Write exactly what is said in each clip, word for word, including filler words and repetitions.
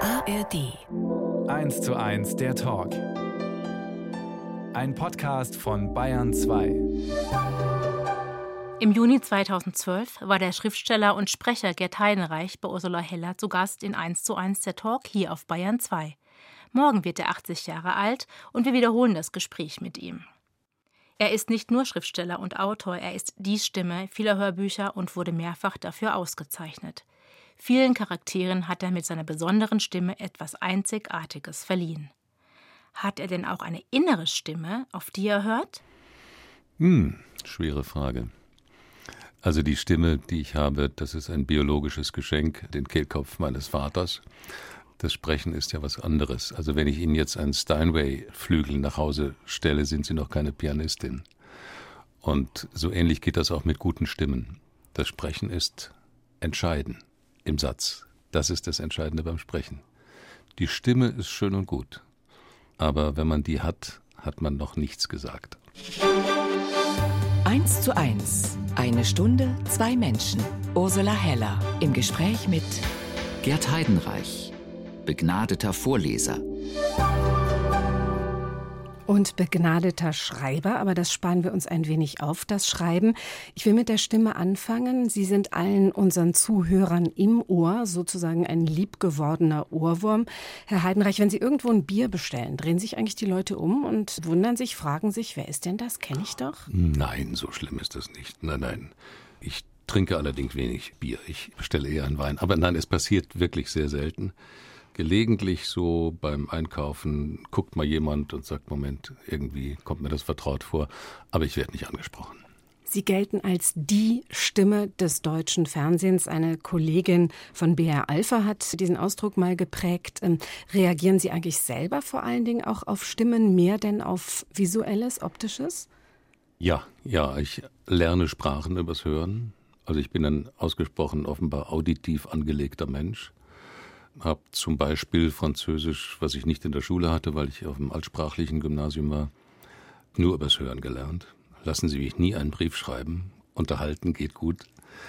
A R D. eins zu eins der Talk. Ein Podcast von Bayern zwei. Im Juni zweitausendzwölf war der Schriftsteller und Sprecher Gert Heidenreich bei Ursula Heller zu Gast in eins zu eins der Talk hier auf Bayern zwei. Morgen wird er achtzig Jahre alt und wir wiederholen das Gespräch mit ihm. Er ist nicht nur Schriftsteller und Autor, er ist die Stimme vieler Hörbücher und wurde mehrfach dafür ausgezeichnet. Vielen Charakteren hat er mit seiner besonderen Stimme etwas Einzigartiges verliehen. Hat er denn auch eine innere Stimme, auf die er hört? Hm, schwere Frage. Also die Stimme, die ich habe, das ist ein biologisches Geschenk, den Kehlkopf meines Vaters. Das Sprechen ist ja was anderes. Also wenn ich Ihnen jetzt einen Steinway-Flügel nach Hause stelle, sind Sie noch keine Pianistin. Und so ähnlich geht das auch mit guten Stimmen. Das Sprechen ist entscheidend im Satz. Das ist das Entscheidende beim Sprechen. Die Stimme ist schön und gut. Aber wenn man die hat, hat man noch nichts gesagt. eins zu eins. Eine Stunde, zwei Menschen. Ursula Heller im Gespräch mit Gert Heidenreich, begnadeter Vorleser. Und begnadeter Schreiber, aber das sparen wir uns ein wenig auf, das Schreiben. Ich will mit der Stimme anfangen. Sie sind allen unseren Zuhörern im Ohr, sozusagen ein liebgewordener Ohrwurm. Herr Heidenreich, wenn Sie irgendwo ein Bier bestellen, drehen sich eigentlich die Leute um und wundern sich, fragen sich, wer ist denn das? Kenne ich doch? Nein, so schlimm ist das nicht. Nein, nein. Ich trinke allerdings wenig Bier. Ich bestelle eher einen Wein. Aber nein, es passiert wirklich sehr selten. Gelegentlich so beim Einkaufen guckt mal jemand und sagt, Moment, irgendwie kommt mir das vertraut vor, aber ich werde nicht angesprochen. Sie gelten als die Stimme des deutschen Fernsehens. Eine Kollegin von B R Alpha hat diesen Ausdruck mal geprägt. Ähm, reagieren Sie eigentlich selber vor allen Dingen auch auf Stimmen mehr denn auf Visuelles, Optisches? Ja, ja, ich lerne Sprachen übers Hören. Also ich bin ein ausgesprochen offenbar auditiv angelegter Mensch. Habe zum Beispiel Französisch, was ich nicht in der Schule hatte, weil ich auf dem altsprachlichen Gymnasium war, nur übers Hören gelernt. Lassen Sie mich nie einen Brief schreiben. Unterhalten geht gut.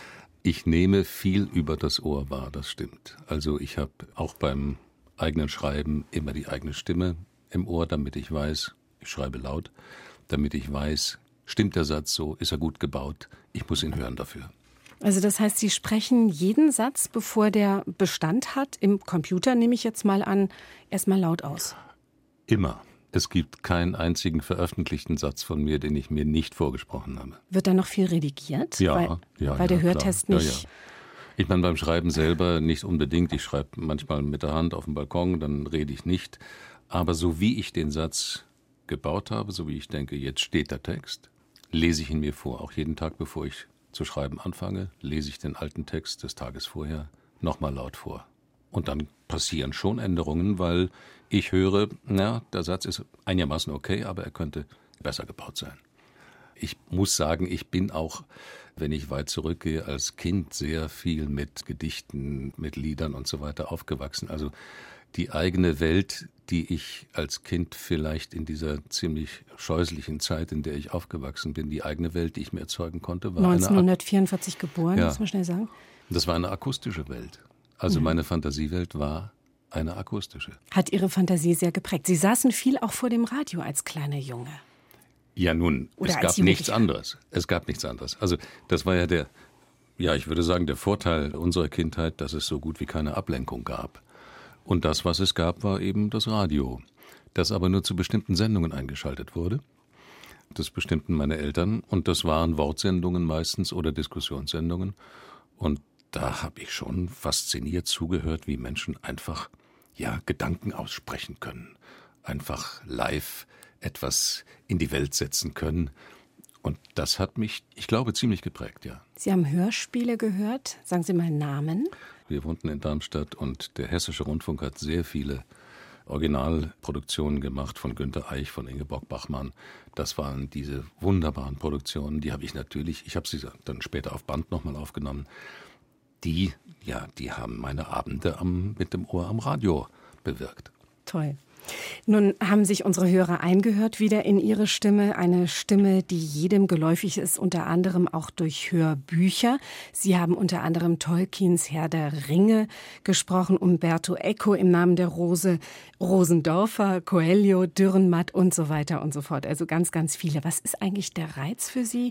Ich nehme viel über das Ohr wahr, das stimmt. Also ich habe auch beim eigenen Schreiben immer die eigene Stimme im Ohr, damit ich weiß, ich schreibe laut, damit ich weiß, stimmt der Satz so, ist er gut gebaut, ich muss ihn hören dafür. Also das heißt, Sie sprechen jeden Satz, bevor der Bestand hat, im Computer nehme ich jetzt mal an, erstmal laut aus. Immer. Es gibt keinen einzigen veröffentlichten Satz von mir, den ich mir nicht vorgesprochen habe. Wird da noch viel redigiert? Ja, weil, ja, weil der ja, Hörtest klar. nicht... Ja, ja. Ich meine, beim Schreiben selber nicht unbedingt. Ich schreibe manchmal mit der Hand auf dem Balkon, dann rede ich nicht. Aber so wie ich den Satz gebaut habe, so wie ich denke, jetzt steht der Text, lese ich ihn mir vor. Auch jeden Tag, bevor ich zu schreiben anfange, lese ich den alten Text des Tages vorher nochmal laut vor. Und dann passieren schon Änderungen, weil ich höre, na, der Satz ist einigermaßen okay, aber er könnte besser gebaut sein. Ich muss sagen, ich bin auch, wenn ich weit zurückgehe, als Kind sehr viel mit Gedichten, mit Liedern und so weiter aufgewachsen. Also die eigene Welt, die ich als Kind vielleicht in dieser ziemlich scheußlichen Zeit, in der ich aufgewachsen bin, die eigene Welt, die ich mir erzeugen konnte, war neunzehnhundertvierundvierzig eine, geboren, ja, muss man schnell sagen. Das war eine akustische Welt. Also mhm. meine Fantasiewelt war eine akustische. Hat Ihre Fantasie sehr geprägt. Sie saßen viel auch vor dem Radio als kleiner Junge. Ja nun, Oder es gab nichts anderes. Es gab nichts anderes. Also das war ja der, ja ich würde sagen, der Vorteil unserer Kindheit, dass es so gut wie keine Ablenkung gab. Und das, was es gab, war eben das Radio, das aber nur zu bestimmten Sendungen eingeschaltet wurde. Das bestimmten meine Eltern und das waren Wortsendungen meistens oder Diskussionssendungen. Und da habe ich schon fasziniert zugehört, wie Menschen einfach ja Gedanken aussprechen können, einfach live etwas in die Welt setzen können. Und das hat mich, ich glaube, ziemlich geprägt, ja. Sie haben Hörspiele gehört. Sagen Sie mal Namen. Wir wohnten in Darmstadt und der Hessische Rundfunk hat sehr viele Originalproduktionen gemacht von Günter Eich, von Ingeborg Bachmann. Das waren diese wunderbaren Produktionen, die habe ich natürlich, ich habe sie dann später auf Band nochmal aufgenommen. Die, ja, die haben meine Abende am, mit dem Ohr am Radio bewirkt. Toll. Nun haben sich unsere Hörer eingehört wieder in ihre Stimme. Eine Stimme, die jedem geläufig ist, unter anderem auch durch Hörbücher. Sie haben unter anderem Tolkiens Herr der Ringe gesprochen, Umberto Eco im Namen der Rose, Rosendorfer, Coelho, Dürrenmatt und so weiter und so fort. Also ganz, ganz viele. Was ist eigentlich der Reiz für Sie,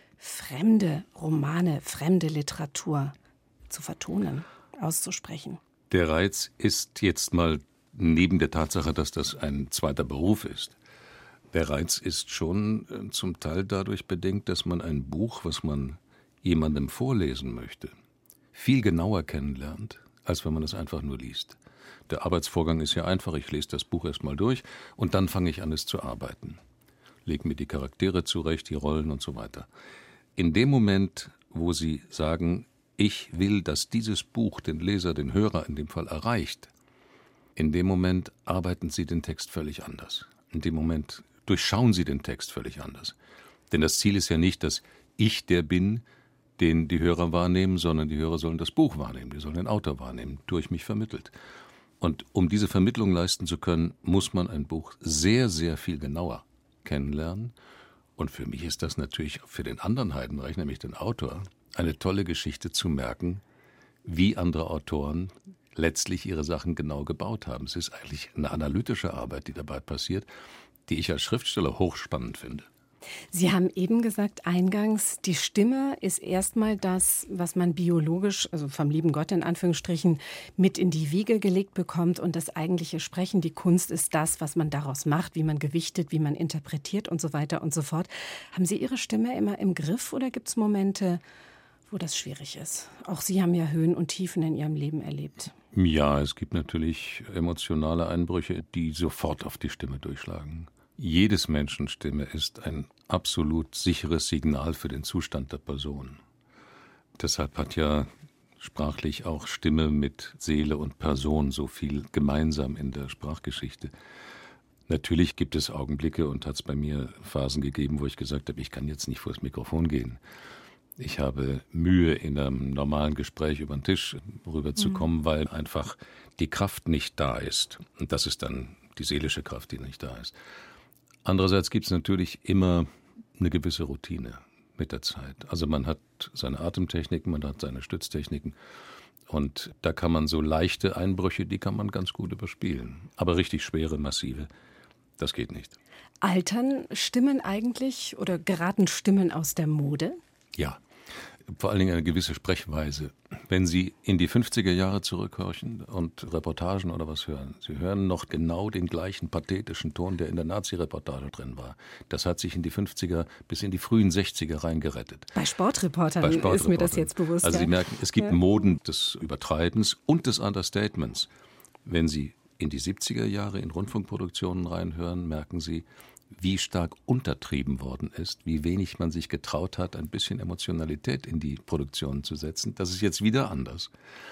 fremde Romane, fremde Literatur zu vertonen, auszusprechen? Der Reiz ist jetzt mal neben der Tatsache, dass das ein zweiter Beruf ist. Der Reiz ist schon äh, zum Teil dadurch bedingt, dass man ein Buch, was man jemandem vorlesen möchte, viel genauer kennenlernt, als wenn man es einfach nur liest. Der Arbeitsvorgang ist ja einfach, ich lese das Buch erst mal durch und dann fange ich an, es zu arbeiten. Lege mir die Charaktere zurecht, die Rollen und so weiter. In dem Moment, wo Sie sagen, ich will, dass dieses Buch den Leser, den Hörer in dem Fall erreicht, in dem Moment arbeiten Sie den Text völlig anders. In dem Moment durchschauen Sie den Text völlig anders. Denn das Ziel ist ja nicht, dass ich der bin, den die Hörer wahrnehmen, sondern die Hörer sollen das Buch wahrnehmen, die sollen den Autor wahrnehmen, durch mich vermittelt. Und um diese Vermittlung leisten zu können, muss man ein Buch sehr, sehr viel genauer kennenlernen. Und für mich ist das natürlich für den anderen Heidenreich, nämlich den Autor, eine tolle Geschichte zu merken, wie andere Autoren letztlich ihre Sachen genau gebaut haben. Es ist eigentlich eine analytische Arbeit, die dabei passiert, die ich als Schriftsteller hochspannend finde. Sie haben eben gesagt, eingangs, die Stimme ist erstmal das, was man biologisch, also vom lieben Gott in Anführungsstrichen, mit in die Wiege gelegt bekommt. Und das eigentliche Sprechen, die Kunst, ist das, was man daraus macht, wie man gewichtet, wie man interpretiert und so weiter und so fort. Haben Sie Ihre Stimme immer im Griff oder gibt es Momente, wo das schwierig ist? Auch Sie haben ja Höhen und Tiefen in Ihrem Leben erlebt. Ja, es gibt natürlich emotionale Einbrüche, die sofort auf die Stimme durchschlagen. Jedes Menschen Stimme ist ein absolut sicheres Signal für den Zustand der Person. Deshalb hat ja sprachlich auch Stimme mit Seele und Person so viel gemeinsam in der Sprachgeschichte. Natürlich gibt es Augenblicke und hat es bei mir Phasen gegeben, wo ich gesagt habe, ich kann jetzt nicht vor das Mikrofon gehen. Ich habe Mühe, in einem normalen Gespräch über den Tisch rüberzukommen, mhm. weil einfach die Kraft nicht da ist. Und das ist dann die seelische Kraft, die nicht da ist. Andererseits gibt es natürlich immer eine gewisse Routine mit der Zeit. Also man hat seine Atemtechniken, man hat seine Stütztechniken und da kann man so leichte Einbrüche, die kann man ganz gut überspielen. Aber richtig schwere, massive, das geht nicht. Altern Stimmen eigentlich oder geraten Stimmen aus der Mode? Ja. Vor allen Dingen eine gewisse Sprechweise. Wenn Sie in die fünfziger Jahre zurückhorchen und Reportagen oder was hören, Sie hören noch genau den gleichen pathetischen Ton, der in der Nazi-Reportage drin war. Das hat sich in die fünfziger bis in die frühen sechziger reingerettet. Bei Sportreportern, Bei Sportreportern ist mir das jetzt bewusst. Also ja. Sie merken, es gibt ja. Moden des Übertreibens und des Understatements. Wenn Sie in die siebziger Jahre in Rundfunkproduktionen reinhören, merken Sie, wie stark untertrieben worden ist, wie wenig man sich getraut hat, ein bisschen Emotionalität in die Produktion zu setzen. Das ist jetzt wieder anders.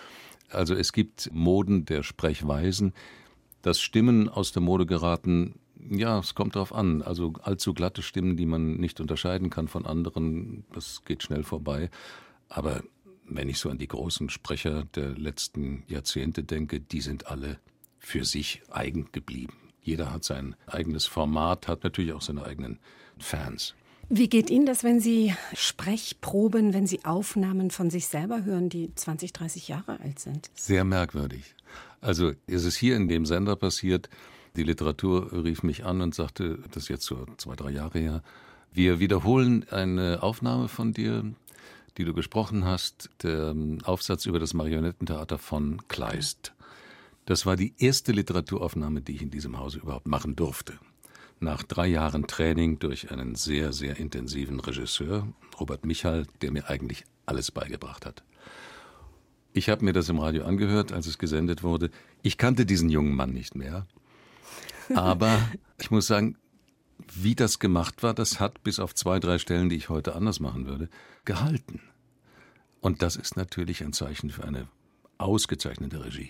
Also es gibt Moden der Sprechweisen, dass Stimmen aus der Mode geraten, ja, es kommt drauf an. Also allzu glatte Stimmen, die man nicht unterscheiden kann von anderen, das geht schnell vorbei. Aber wenn ich so an die großen Sprecher der letzten Jahrzehnte denke, die sind alle für sich eigen geblieben. Jeder hat sein eigenes Format, hat natürlich auch seine eigenen Fans. Wie geht Ihnen das, wenn Sie Sprechproben, wenn Sie Aufnahmen von sich selber hören, die zwanzig, dreißig Jahre alt sind? Sehr merkwürdig. Also ist es hier in dem Sender passiert, die Literatur rief mich an und sagte, das ist jetzt so zwei, drei Jahre her, wir wiederholen eine Aufnahme von dir, die du gesprochen hast, der Aufsatz über das Marionettentheater von Kleist. Das war die erste Literaturaufnahme, die ich in diesem Hause überhaupt machen durfte. Nach drei Jahren Training durch einen sehr, sehr intensiven Regisseur, Robert Michal, der mir eigentlich alles beigebracht hat. Ich habe mir das im Radio angehört, als es gesendet wurde. Ich kannte diesen jungen Mann nicht mehr. Aber ich muss sagen, wie das gemacht war, das hat bis auf zwei, drei Stellen, die ich heute anders machen würde, gehalten. Und das ist natürlich ein Zeichen für eine ausgezeichnete Regie.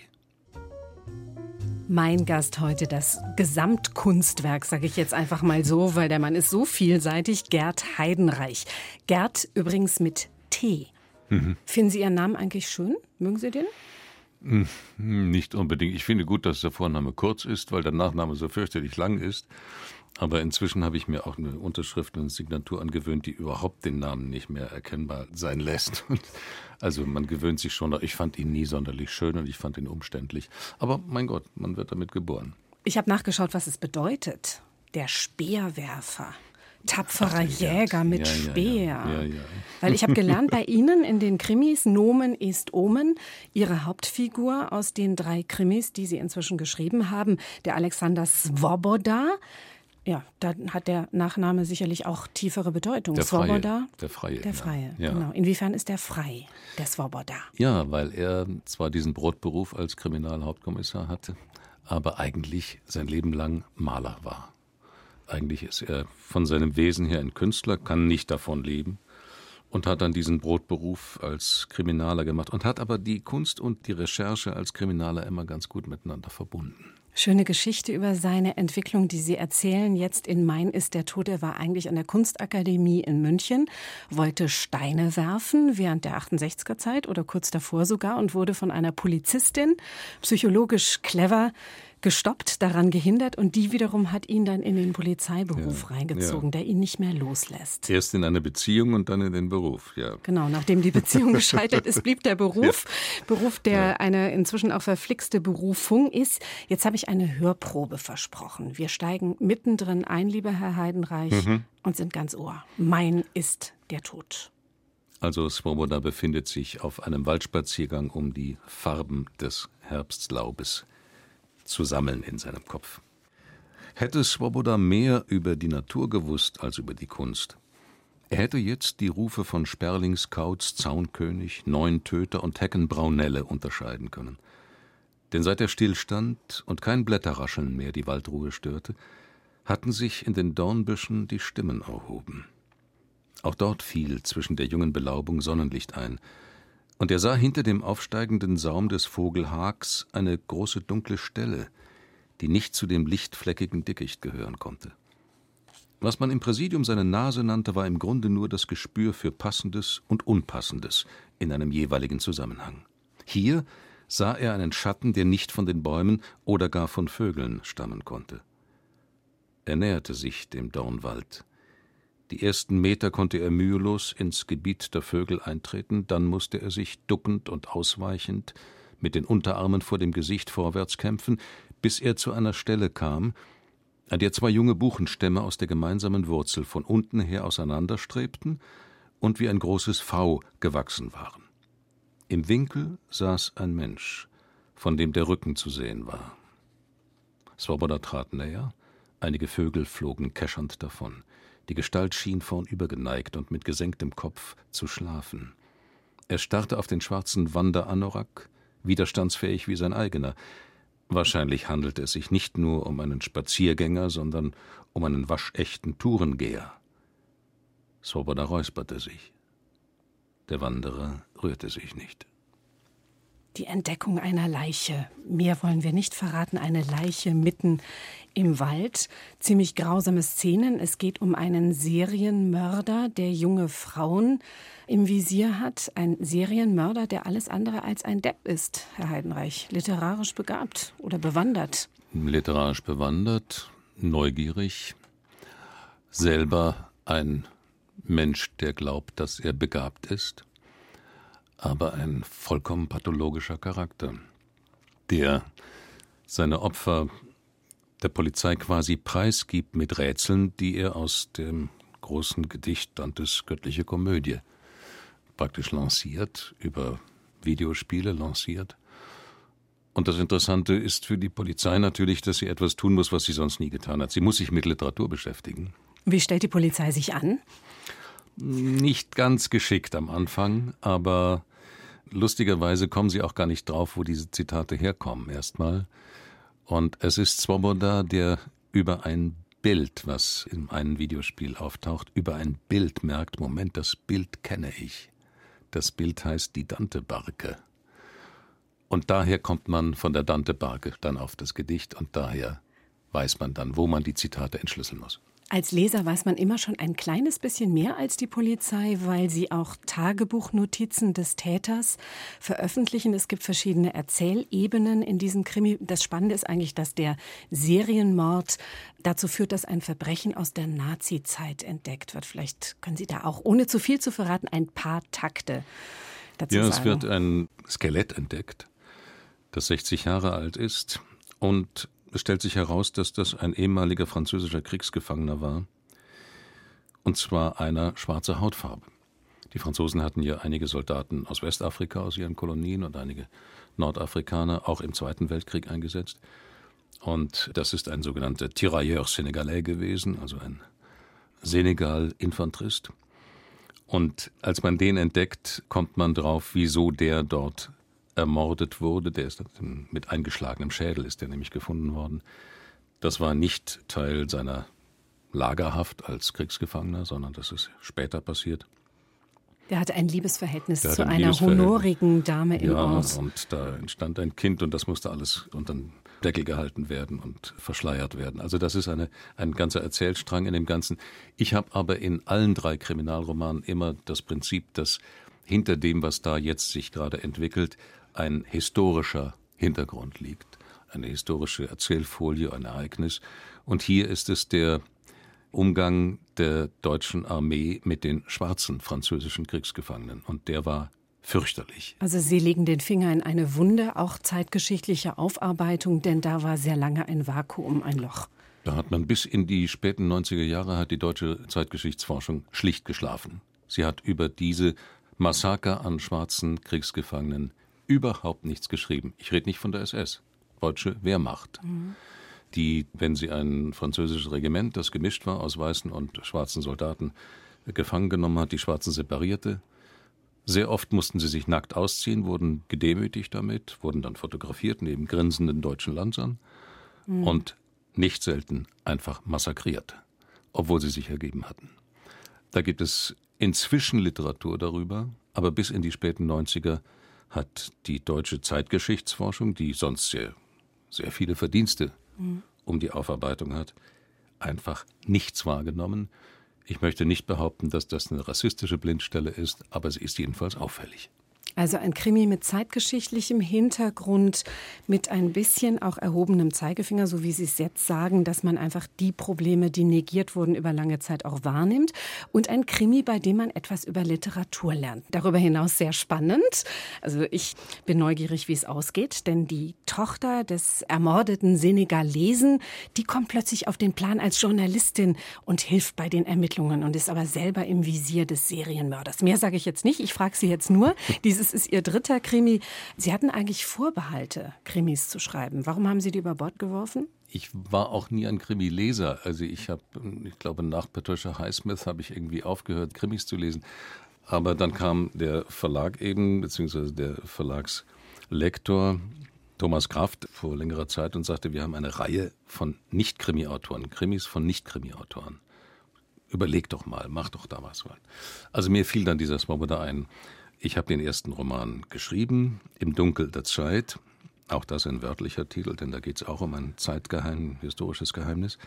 Mein Gast heute, das Gesamtkunstwerk, sage ich jetzt einfach mal so, weil der Mann ist so vielseitig, Gert Heidenreich. Gert übrigens mit T. Mhm. Finden Sie Ihren Namen eigentlich schön? Mögen Sie den? Nicht unbedingt. Ich finde gut, dass der Vorname kurz ist, weil der Nachname so fürchterlich lang ist. Aber inzwischen habe ich mir auch eine Unterschrift und eine Signatur angewöhnt, die überhaupt den Namen nicht mehr erkennbar sein lässt. Und also man gewöhnt sich schon. Ich fand ihn nie sonderlich schön und ich fand ihn umständlich. Aber mein Gott, man wird damit geboren. Ich habe nachgeschaut, was es bedeutet. Der Speerwerfer. Tapferer Ach, Jäger mit ja, ja, Speer. Ja, ja, ja. Weil ich habe gelernt, bei Ihnen in den Krimis, Nomen ist Omen, Ihre Hauptfigur aus den drei Krimis, die Sie inzwischen geschrieben haben, der Alexander Svoboda. Ja, da hat der Nachname sicherlich auch tiefere Bedeutung. Der Freie. Svoboda, der Freie. Der Freie, ja. genau. Inwiefern ist der frei, der Svoboda? Ja, weil er zwar diesen Brotberuf als Kriminalhauptkommissar hatte, aber eigentlich sein Leben lang Maler war. Eigentlich ist er von seinem Wesen her ein Künstler, kann nicht davon leben und hat dann diesen Brotberuf als Kriminaler gemacht und hat aber die Kunst und die Recherche als Kriminaler immer ganz gut miteinander verbunden. Schöne Geschichte über seine Entwicklung, die Sie erzählen jetzt in Mein ist der Tod. Er war eigentlich an der Kunstakademie in München, wollte Steine werfen während der achtundsechziger Zeit oder kurz davor sogar und wurde von einer Polizistin, psychologisch clever, gestoppt, daran gehindert und die wiederum hat ihn dann in den Polizeiberuf ja, reingezogen, ja. der ihn nicht mehr loslässt. Erst in eine Beziehung und dann in den Beruf, ja. Genau, nachdem die Beziehung gescheitert ist, blieb der Beruf. Ja. Beruf, der ja. eine inzwischen auch verflixte Berufung ist. Jetzt habe ich eine Hörprobe versprochen. Wir steigen mittendrin ein, lieber Herr Heidenreich, mhm. und sind ganz Ohr. Mein ist der Tod. Also Svoboda befindet sich auf einem Waldspaziergang, um die Farben des Herbstlaubes zu sammeln in seinem Kopf. Hätte Svoboda mehr über die Natur gewusst als über die Kunst, er hätte jetzt die Rufe von Sperlingskauz, Zaunkönig, Neuntöter und Heckenbraunelle unterscheiden können. Denn seit der Stillstand und kein Blätterrascheln mehr die Waldruhe störte, hatten sich in den Dornbüschen die Stimmen erhoben. Auch dort fiel zwischen der jungen Belaubung Sonnenlicht ein, und er sah hinter dem aufsteigenden Saum des Vogelhags eine große dunkle Stelle, die nicht zu dem lichtfleckigen Dickicht gehören konnte. Was man im Präsidium seine Nase nannte, war im Grunde nur das Gespür für Passendes und Unpassendes in einem jeweiligen Zusammenhang. Hier sah er einen Schatten, der nicht von den Bäumen oder gar von Vögeln stammen konnte. Er näherte sich dem Dornwald. Die ersten Meter konnte er mühelos ins Gebiet der Vögel eintreten, dann musste er sich duckend und ausweichend mit den Unterarmen vor dem Gesicht vorwärts kämpfen, bis er zu einer Stelle kam, an der zwei junge Buchenstämme aus der gemeinsamen Wurzel von unten her auseinanderstrebten und wie ein großes V gewachsen waren. Im Winkel saß ein Mensch, von dem der Rücken zu sehen war. Svoboda trat näher, einige Vögel flogen keschernd davon. Die Gestalt schien vornübergeneigt und mit gesenktem Kopf zu schlafen. Er starrte auf den schwarzen Wanderanorak, widerstandsfähig wie sein eigener. Wahrscheinlich handelte es sich nicht nur um einen Spaziergänger, sondern um einen waschechten Tourengeher. Svoboda räusperte sich. Der Wanderer rührte sich nicht. Die Entdeckung einer Leiche. Mehr wollen wir nicht verraten. Eine Leiche mitten im Wald. Ziemlich grausame Szenen. Es geht um einen Serienmörder, der junge Frauen im Visier hat. Ein Serienmörder, der alles andere als ein Depp ist, Herr Heidenreich. Literarisch begabt oder bewandert. Literarisch bewandert, neugierig. Selber ein Mensch, der glaubt, dass er begabt ist. Aber ein vollkommen pathologischer Charakter, der seine Opfer der Polizei quasi preisgibt mit Rätseln, die er aus dem großen Gedicht Dantes Göttliche Komödie praktisch lanciert, über Videospiele lanciert. Und das Interessante ist für die Polizei natürlich, dass sie etwas tun muss, was sie sonst nie getan hat. Sie muss sich mit Literatur beschäftigen. Wie stellt die Polizei sich an? Nicht ganz geschickt am Anfang, aber lustigerweise kommen sie auch gar nicht drauf, wo diese Zitate herkommen erstmal. Und es ist Svoboda, der über ein Bild, was in einem Videospiel auftaucht, über ein Bild merkt, Moment, das Bild kenne ich. Das Bild heißt die Dante-Barke. Und daher kommt man von der Dante-Barke dann auf das Gedicht und daher weiß man dann, wo man die Zitate entschlüsseln muss. Als Leser weiß man immer schon ein kleines bisschen mehr als die Polizei, weil sie auch Tagebuchnotizen des Täters veröffentlichen. Es gibt verschiedene Erzählebenen in diesem Krimi. Das Spannende ist eigentlich, dass der Serienmord dazu führt, dass ein Verbrechen aus der Nazi-Zeit entdeckt wird. Vielleicht können Sie da auch, ohne zu viel zu verraten, ein paar Takte dazu ja, sagen. Ja, es wird ein Skelett entdeckt, das sechzig Jahre alt ist, und es stellt sich heraus, dass das ein ehemaliger französischer Kriegsgefangener war, und zwar einer schwarzer Hautfarbe. Die Franzosen hatten ja einige Soldaten aus Westafrika, aus ihren Kolonien, und einige Nordafrikaner auch im Zweiten Weltkrieg eingesetzt. Und das ist ein sogenannter Tirailleur Sénégalais gewesen, also ein Senegal-Infanterist. Und als man den entdeckt, kommt man drauf, wieso der dort ermordet wurde. Der ist mit eingeschlagenem Schädel ist der nämlich gefunden worden. Das war nicht Teil seiner Lagerhaft als Kriegsgefangener, sondern das ist später passiert. Der hatte ein Liebesverhältnis der zu ein einer Liebesverhältnis. honorigen Dame im ja, Ort. Und da entstand ein Kind, und das musste alles unter den Deckel gehalten werden und verschleiert werden. Also das ist eine, ein ganzer Erzählstrang in dem Ganzen. Ich habe aber in allen drei Kriminalromanen immer das Prinzip, dass hinter dem, was da jetzt sich gerade entwickelt, ein historischer Hintergrund liegt, eine historische Erzählfolie, ein Ereignis. Und hier ist es der Umgang der deutschen Armee mit den schwarzen französischen Kriegsgefangenen. Und der war fürchterlich. Also Sie legen den Finger in eine Wunde, auch zeitgeschichtliche Aufarbeitung, denn da war sehr lange ein Vakuum, ein Loch. Da hat man bis in die späten neunziger Jahre hat die deutsche Zeitgeschichtsforschung schlicht geschlafen. Sie hat über diese Massaker an schwarzen Kriegsgefangenen überhaupt nichts geschrieben. Ich rede nicht von der S S, deutsche Wehrmacht, mhm. die, wenn sie ein französisches Regiment, das gemischt war aus weißen und schwarzen Soldaten, gefangen genommen hat, die Schwarzen separierte. Sehr oft mussten sie sich nackt ausziehen, wurden gedemütigt damit, wurden dann fotografiert neben grinsenden deutschen Lansern mhm. und nicht selten einfach massakriert, obwohl sie sich ergeben hatten. Da gibt es inzwischen Literatur darüber, aber bis in die späten neunziger hat die deutsche Zeitgeschichtsforschung, die sonst sehr, sehr viele Verdienste mhm. um die Aufarbeitung hat, einfach nichts wahrgenommen. Ich möchte nicht behaupten, dass das eine rassistische Blindstelle ist, aber sie ist jedenfalls auffällig. Also ein Krimi mit zeitgeschichtlichem Hintergrund, mit ein bisschen auch erhobenem Zeigefinger, so wie Sie es jetzt sagen, dass man einfach die Probleme, die negiert wurden, über lange Zeit auch wahrnimmt. Und ein Krimi, bei dem man etwas über Literatur lernt. Darüber hinaus sehr spannend. Also ich bin neugierig, wie es ausgeht, denn die Tochter des ermordeten Senegalesen, die kommt plötzlich auf den Plan als Journalistin und hilft bei den Ermittlungen und ist aber selber im Visier des Serienmörders. Mehr sage ich jetzt nicht, ich frage Sie jetzt nur. Dieses ist Ihr dritter Krimi. Sie hatten eigentlich Vorbehalte, Krimis zu schreiben. Warum haben Sie die über Bord geworfen? Ich war auch nie ein Krimileser. Also ich habe, ich glaube, nach Patricia Highsmith habe ich irgendwie aufgehört, Krimis zu lesen. Aber dann kam der Verlag eben, beziehungsweise der Verlagslektor Thomas Kraft vor längerer Zeit und sagte, wir haben eine Reihe von Nicht-Krimi-Autoren, Krimis von Nicht-Krimi-Autoren. Überleg doch mal, mach doch da was. Also mir fiel dann dieser Swoboda ein. Ich habe den ersten Roman geschrieben, Im Dunkel der Zeit, auch das ein wörtlicher Titel, denn da geht es auch um ein Zeitgeheim, historisches Geheimnis.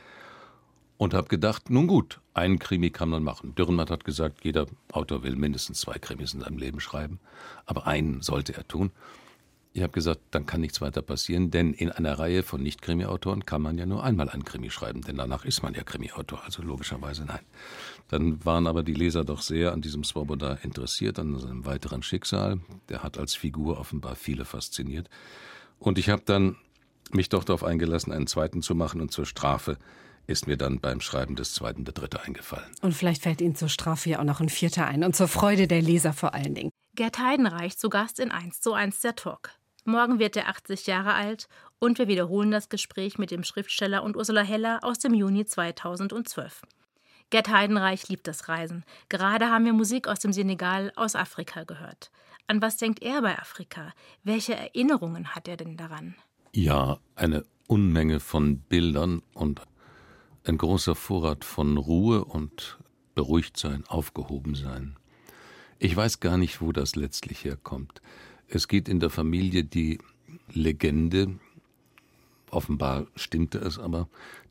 Und habe gedacht, nun gut, einen Krimi kann man machen. Dürrenmatt hat gesagt, jeder Autor will mindestens zwei Krimis in seinem Leben schreiben, aber einen sollte er tun. Ich habe gesagt, dann kann nichts weiter passieren, denn in einer Reihe von Nicht-Krimi-Autoren kann man ja nur einmal einen Krimi schreiben, denn danach ist man ja Krimi-Autor, also logischerweise nein. Dann waren aber die Leser doch sehr an diesem Swoboda interessiert, an seinem weiteren Schicksal. Der hat als Figur offenbar viele fasziniert. Und ich habe dann mich doch darauf eingelassen, einen zweiten zu machen, und zur Strafe ist mir dann beim Schreiben des zweiten der dritte eingefallen. Und vielleicht fällt Ihnen zur Strafe ja auch noch ein vierter ein und zur Freude der Leser vor allen Dingen. Gert Heidenreich zu Gast in eins zu eins der Talk. Morgen wird er achtzig Jahre alt und wir wiederholen das Gespräch mit dem Schriftsteller und Ursula Heller aus dem Juni zweitausendzwölf. Gert Heidenreich liebt das Reisen. Gerade haben wir Musik aus dem Senegal, aus Afrika gehört. An was denkt er bei Afrika? Welche Erinnerungen hat er denn daran? Ja, eine Unmenge von Bildern und ein großer Vorrat von Ruhe und Beruhigtsein, Aufgehobensein. Ich weiß gar nicht, wo das letztlich herkommt. Es geht in der Familie die Legende, offenbar stimmte es aber,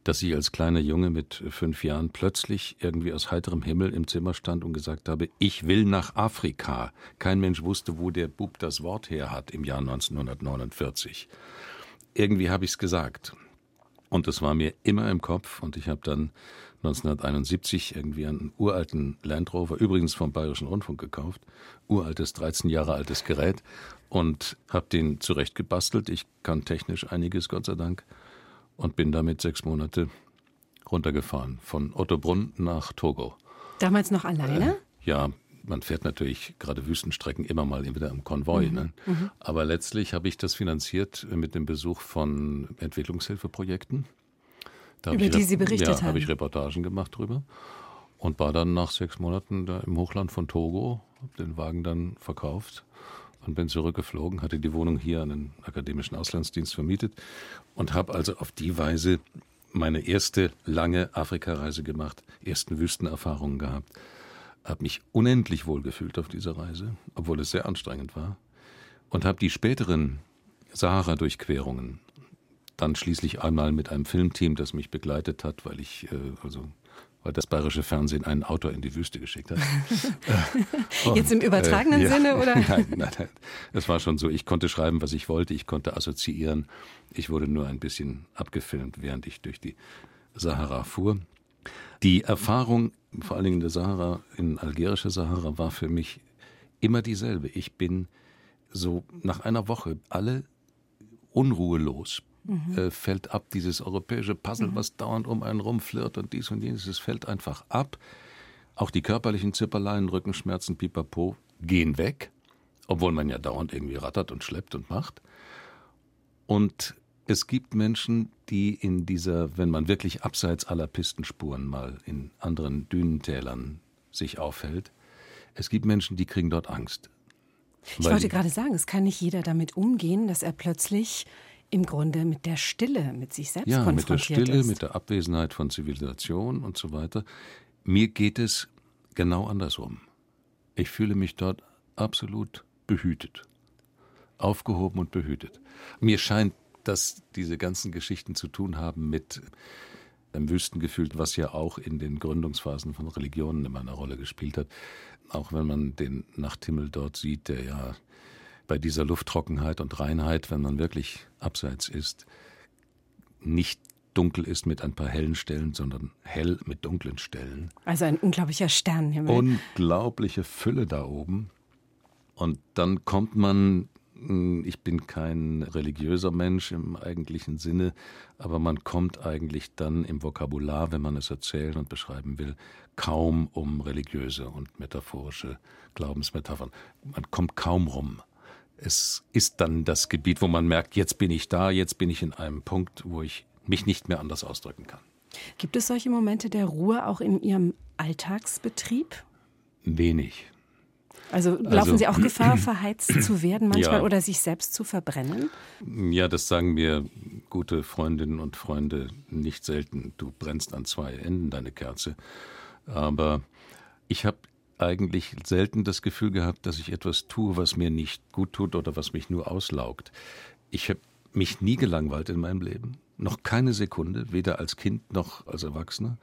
dass ich als kleiner Junge mit fünf Jahren plötzlich irgendwie aus heiterem Himmel im Zimmer stand und gesagt habe, ich will nach Afrika. Kein Mensch wusste, wo der Bub das Wort her hat im Jahr neunzehnhundertneunundvierzig. Irgendwie habe ich es gesagt. Und das war mir immer im Kopf. Und ich habe dann neunzehnhunderteinundsiebzig irgendwie einen uralten Land Rover, übrigens vom Bayerischen Rundfunk gekauft, uraltes, dreizehn Jahre altes Gerät, und habe den zurechtgebastelt. Ich kann technisch einiges, Gott sei Dank. Und bin damit sechs Monate runtergefahren, von Ottobrunn nach Togo. Damals noch alleine? Äh, ja, man fährt natürlich gerade Wüstenstrecken immer mal wieder im Konvoi. Mhm. Ne? Mhm. Aber letztlich habe ich das finanziert mit dem Besuch von Entwicklungshilfeprojekten. Da Über die Sie berichtet ja, haben. Ja, habe ich Reportagen gemacht drüber. Und war dann nach sechs Monaten da im Hochland von Togo, habe den Wagen dann verkauft. Und bin zurückgeflogen, hatte die Wohnung hier an den Akademischen Auslandsdienst vermietet und habe also auf die Weise meine erste lange Afrikareise gemacht, ersten Wüstenerfahrungen gehabt, habe mich unendlich wohl gefühlt auf dieser Reise, obwohl es sehr anstrengend war, und habe die späteren Sahara-Durchquerungen dann schließlich einmal mit einem Filmteam, das mich begleitet hat, weil ich äh, also weil das bayerische Fernsehen einen Autor in die Wüste geschickt hat. Jetzt im übertragenen äh, ja. Sinne, oder? Nein, nein, nein. Es war schon so, ich konnte schreiben, was ich wollte, ich konnte assoziieren. Ich wurde nur ein bisschen abgefilmt, während ich durch die Sahara fuhr. Die Erfahrung, vor allen Dingen in der Sahara, in algerischer Sahara, war für mich immer dieselbe. Ich bin so nach einer Woche alle unruhelos. Mhm. Äh, fällt ab, dieses europäische Puzzle, mhm. was dauernd um einen rumflirrt und dies und jenes, es fällt einfach ab. Auch die körperlichen Zipperlein, Rückenschmerzen, Pipapo gehen weg, obwohl man ja dauernd irgendwie rattert und schleppt und macht. Und es gibt Menschen, die in dieser, wenn man wirklich abseits aller Pistenspuren mal in anderen Dünentälern sich aufhält, es gibt Menschen, die kriegen dort Angst. Ich wollte gerade sagen, es kann nicht jeder damit umgehen, dass er plötzlich im Grunde mit der Stille, mit sich selbst ja, konfrontiert ist. Ja, mit der Stille, ist. mit der Abwesenheit von Zivilisation und so weiter. Mir geht es genau andersrum. Ich fühle mich dort absolut behütet, aufgehoben und behütet. Mir scheint, dass diese ganzen Geschichten zu tun haben mit einem Wüstengefühl, was ja auch in den Gründungsphasen von Religionen immer eine Rolle gespielt hat. Auch wenn man den Nachthimmel dort sieht, der ja bei dieser Lufttrockenheit und Reinheit, wenn man wirklich abseits ist, nicht dunkel ist mit ein paar hellen Stellen, sondern hell mit dunklen Stellen. Also ein unglaublicher Sternenhimmel. Unglaubliche Fülle da oben. Und dann kommt man, ich bin kein religiöser Mensch im eigentlichen Sinne, aber man kommt eigentlich dann im Vokabular, wenn man es erzählen und beschreiben will, kaum um religiöse und metaphorische Glaubensmetaphern. Man kommt kaum rum. Es ist dann das Gebiet, wo man merkt, jetzt bin ich da, jetzt bin ich in einem Punkt, wo ich mich nicht mehr anders ausdrücken kann. Gibt es solche Momente der Ruhe auch in Ihrem Alltagsbetrieb? Wenig. Also laufen also, Sie auch Gefahr, verheizt zu werden manchmal ja. oder sich selbst zu verbrennen? Ja, das sagen mir gute Freundinnen und Freunde nicht selten. Du brennst an zwei Enden, deine Kerze. Aber ich habe eigentlich selten das Gefühl gehabt, dass ich etwas tue, was mir nicht gut tut oder was mich nur auslaugt. Ich habe mich nie gelangweilt in meinem Leben. Noch keine Sekunde, weder als Kind noch als Erwachsener.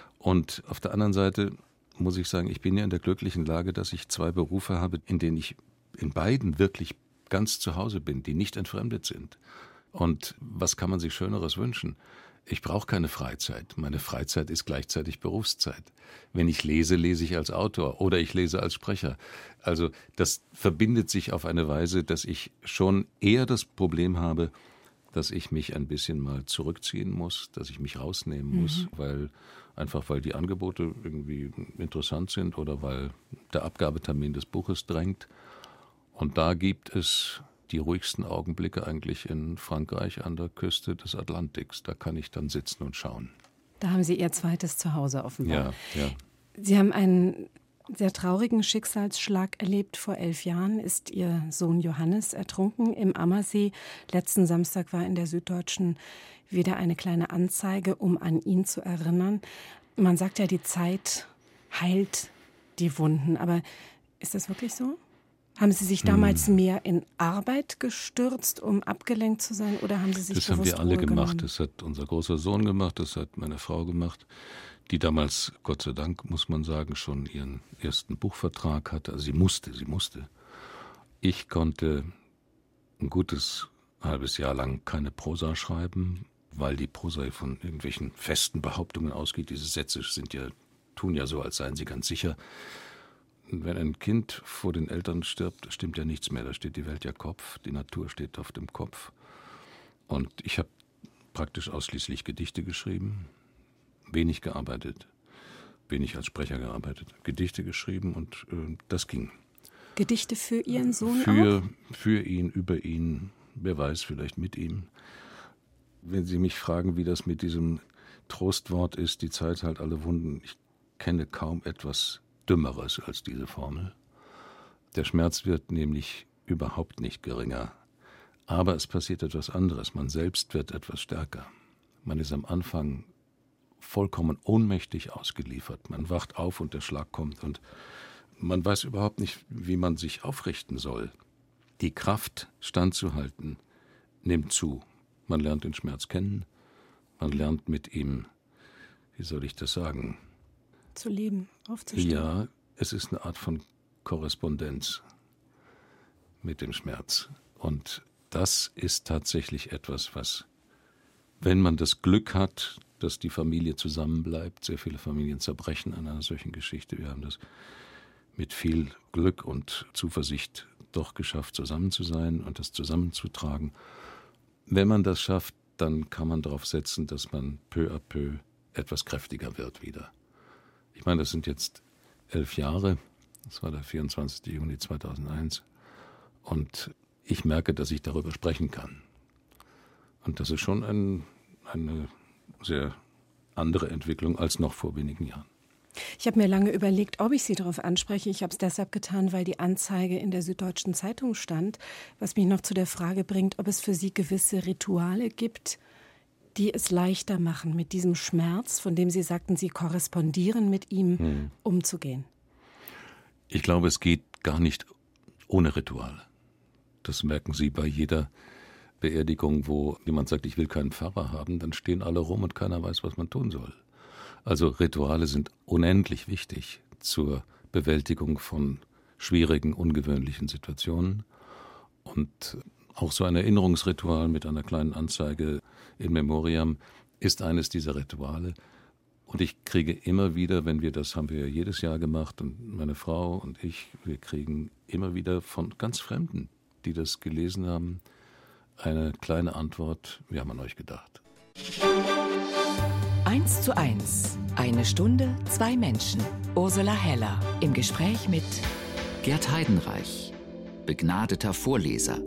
Und auf der anderen Seite muss ich sagen, ich bin ja in der glücklichen Lage, dass ich zwei Berufe habe, in denen ich in beiden wirklich ganz zu Hause bin, die nicht entfremdet sind. Und was kann man sich Schöneres wünschen? Ich brauche keine Freizeit. Meine Freizeit ist gleichzeitig Berufszeit. Wenn ich lese, lese ich als Autor oder ich lese als Sprecher. Also das verbindet sich auf eine Weise, dass ich schon eher das Problem habe, dass ich mich ein bisschen mal zurückziehen muss, dass ich mich rausnehmen mhm. muss, weil einfach weil die Angebote irgendwie interessant sind oder weil der Abgabetermin des Buches drängt. Und da gibt es die ruhigsten Augenblicke eigentlich in Frankreich an der Küste des Atlantiks. Da kann ich dann sitzen und schauen. Da haben Sie Ihr zweites Zuhause offenbar. Ja, ja. Sie haben einen sehr traurigen Schicksalsschlag erlebt. Vor elf Jahren ist Ihr Sohn Johannes ertrunken im Ammersee. Letzten Samstag war in der Süddeutschen wieder eine kleine Anzeige, um an ihn zu erinnern. Man sagt ja, die Zeit heilt die Wunden. Aber ist das wirklich so? Haben Sie sich damals hm. mehr in Arbeit gestürzt, um abgelenkt zu sein, oder haben Sie sich das bewusst Das haben wir alle Ruhe gemacht. genommen? Das hat unser großer Sohn gemacht, das hat meine Frau gemacht, die damals, Gott sei Dank, muss man sagen, schon ihren ersten Buchvertrag hatte. Also sie musste, sie musste. Ich konnte ein gutes halbes Jahr lang keine Prosa schreiben, weil die Prosa von irgendwelchen festen Behauptungen ausgeht. Diese Sätze sind ja, tun ja so, als seien sie ganz sicher. Wenn ein Kind vor den Eltern stirbt, stimmt ja nichts mehr. Da steht die Welt ja Kopf, die Natur steht auf dem Kopf. Und ich habe praktisch ausschließlich Gedichte geschrieben, wenig gearbeitet, wenig als Sprecher gearbeitet, Gedichte geschrieben und äh, das ging. Gedichte für Ihren Sohn für, auch? Für ihn, über ihn, wer weiß, vielleicht mit ihm. Wenn Sie mich fragen, wie das mit diesem Trostwort ist, die Zeit heilt alle Wunden, ich kenne kaum etwas Dümmeres als diese Formel. Der Schmerz wird nämlich überhaupt nicht geringer. Aber es passiert etwas anderes. Man selbst wird etwas stärker. Man ist am Anfang vollkommen ohnmächtig ausgeliefert. Man wacht auf und der Schlag kommt und man weiß überhaupt nicht, wie man sich aufrichten soll. Die Kraft, standzuhalten, nimmt zu. Man lernt den Schmerz kennen. Man lernt mit ihm, wie soll ich das sagen, zu leben, aufzustehen. Ja, es ist eine Art von Korrespondenz mit dem Schmerz. Und das ist tatsächlich etwas, was, wenn man das Glück hat, dass die Familie zusammenbleibt, sehr viele Familien zerbrechen an einer solchen Geschichte. Wir haben das mit viel Glück und Zuversicht doch geschafft, zusammen zu sein und das zusammenzutragen. Wenn man das schafft, dann kann man darauf setzen, dass man peu à peu etwas kräftiger wird wieder. Ich meine, das sind jetzt elf Jahre, das war der vierundzwanzigster Juni zweitausendeins und ich merke, dass ich darüber sprechen kann. Und das ist schon ein, eine sehr andere Entwicklung als noch vor wenigen Jahren. Ich habe mir lange überlegt, ob ich Sie darauf anspreche. Ich habe es deshalb getan, weil die Anzeige in der Süddeutschen Zeitung stand, was mich noch zu der Frage bringt, ob es für Sie gewisse Rituale gibt, die es leichter machen, mit diesem Schmerz, von dem Sie sagten, Sie korrespondieren mit ihm, hm. umzugehen. Ich glaube, es geht gar nicht ohne Ritual. Das merken Sie bei jeder Beerdigung, wo jemand sagt, ich will keinen Pfarrer haben, dann stehen alle rum und keiner weiß, was man tun soll. Also Rituale sind unendlich wichtig zur Bewältigung von schwierigen, ungewöhnlichen Situationen. Und auch so ein Erinnerungsritual mit einer kleinen Anzeige in Memoriam ist eines dieser Rituale. Und ich kriege immer wieder, wenn wir das haben wir ja jedes Jahr gemacht und meine Frau und ich, wir kriegen immer wieder von ganz Fremden, die das gelesen haben, eine kleine Antwort, wir haben an euch gedacht. Eins zu eins. Eine Stunde, zwei Menschen. Ursula Heller im Gespräch mit Gert Heidenreich, begnadeter Vorleser.